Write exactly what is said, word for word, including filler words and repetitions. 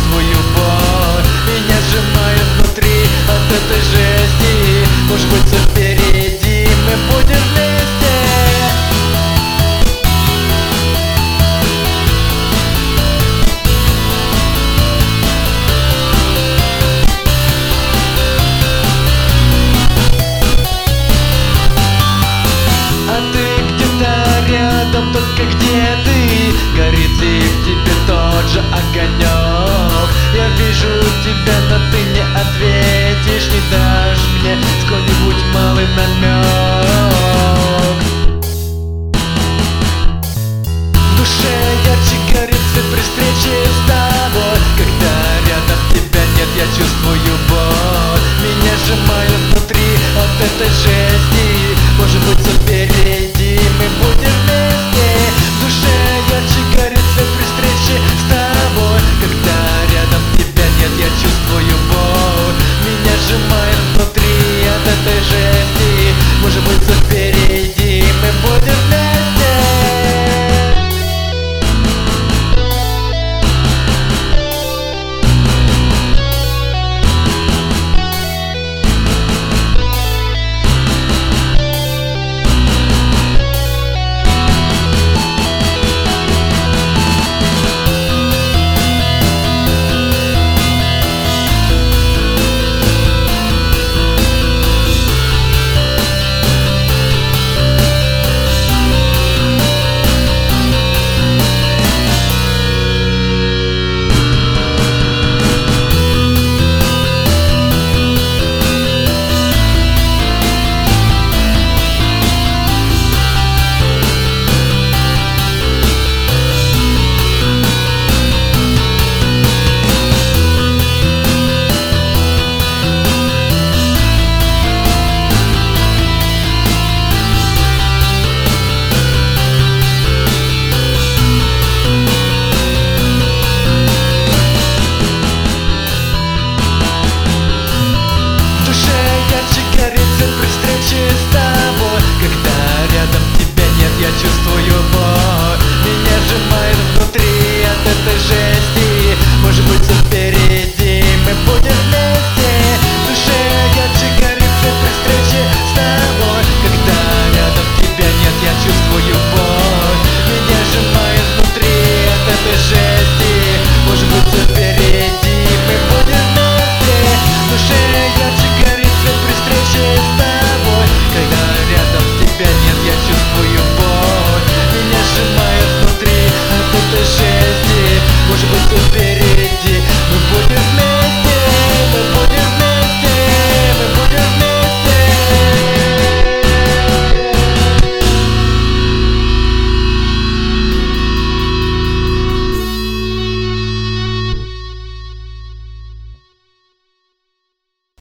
чувствую боль. Меня сжимает внутри от этой жести. Может быть, все впереди, мы будем вместе. А ты где-то рядом, только где ты? Горит и в тебе тот же огонек. Я вижу тебя, но ты не ответишь, не дашь мне сколь-нибудь малый намек. В душе ярче горит свет при встрече с тобой. Когда рядом тебя нет, я чувствую боль. Меня сжимают внутри от этой жести. Может быть,